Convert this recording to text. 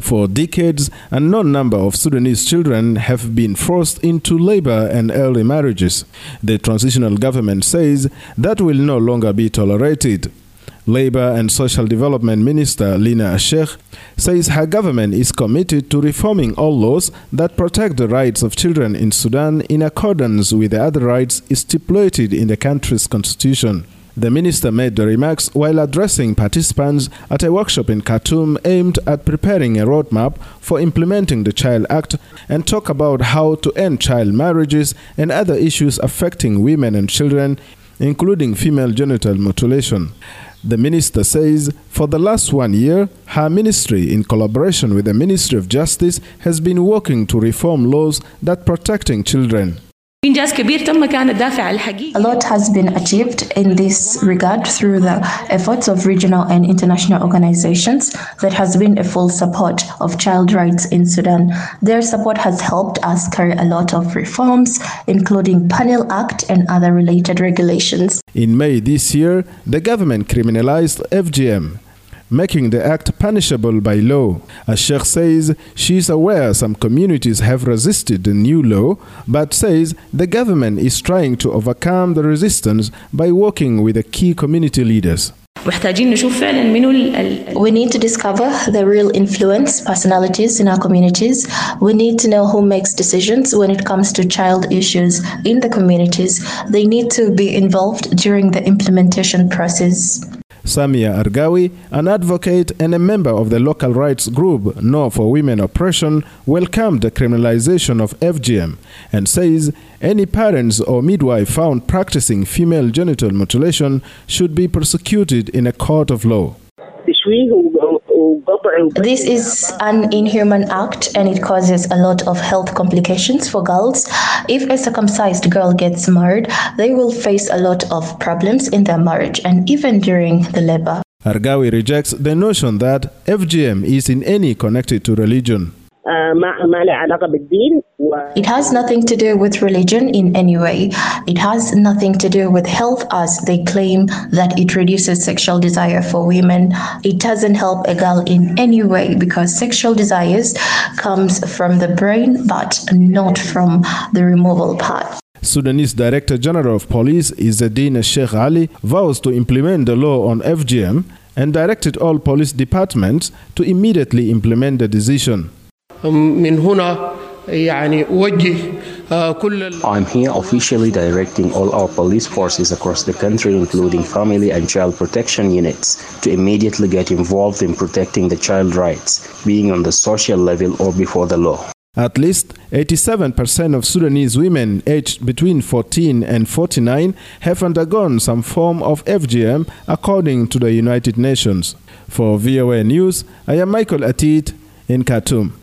For decades, an unknown number of Sudanese children have been forced into labor and early marriages. The transitional government says that will no longer be tolerated. Labor and Social Development Minister Lina Sheikh says her government is committed to reforming all laws that protect the rights of children in Sudan in accordance with the other rights stipulated in the country's constitution. The minister made the remarks while addressing participants at a workshop in Khartoum aimed at preparing a roadmap for implementing the Child Act and talk about how to end child marriages and other issues affecting women and children, including female genital mutilation. The minister says for the last 1 year, her ministry, in collaboration with the Ministry of Justice, has been working to reform laws that protecting children. A lot has been achieved in this regard through the efforts of regional and international organizations that has been a full support of child rights in Sudan. Their support has helped us carry a lot of reforms, including Panel Act and other related regulations. In May this year, the government criminalized FGM, making the act punishable by law. As Sheikh says, she is aware some communities have resisted the new law, but says the government is trying to overcome the resistance by working with the key community leaders. We need to discover the real influence personalities in our communities. We need to know who makes decisions when it comes to child issues in the communities. They need to be involved during the implementation process. Samia Argawi, an advocate and a member of the local rights group No for Women Oppression, welcomed the criminalization of FGM and says any parents or midwife found practicing female genital mutilation should be prosecuted in a court of law. This is an inhuman act and it causes a lot of health complications for girls. If a circumcised girl gets married, they will face a lot of problems in their marriage and even during the labor. Argawi rejects the notion that FGM is in any connected to religion. It has nothing to do with religion in any way. It has nothing to do with health as they claim that it reduces sexual desire for women. It doesn't help a girl in any way because sexual desires comes from the brain but not from the removal part. Sudanese Director General of Police Izzeddine Sheikh Ali vows to implement the law on FGM and directed all police departments to immediately implement the decision. I'm here officially directing all our police forces across the country, including family and child protection units, to immediately get involved in protecting the child rights, being on the social level or before the law. At least 87% of Sudanese women aged between 14 and 49 have undergone some form of FGM, according to the United Nations. For VOA News, I am Michael Atit in Khartoum.